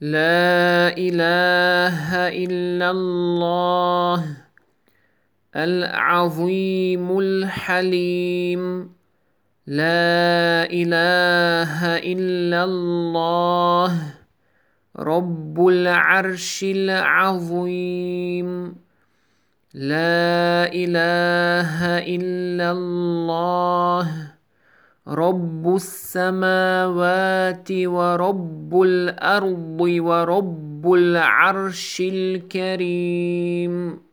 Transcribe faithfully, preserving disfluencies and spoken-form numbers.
لا إله إلا الله العظيم الحليم. لا إله إلا الله رب العرش العظيم. لا إله إلا الله رب السماوات ورب الأرض ورب العرش الكريم.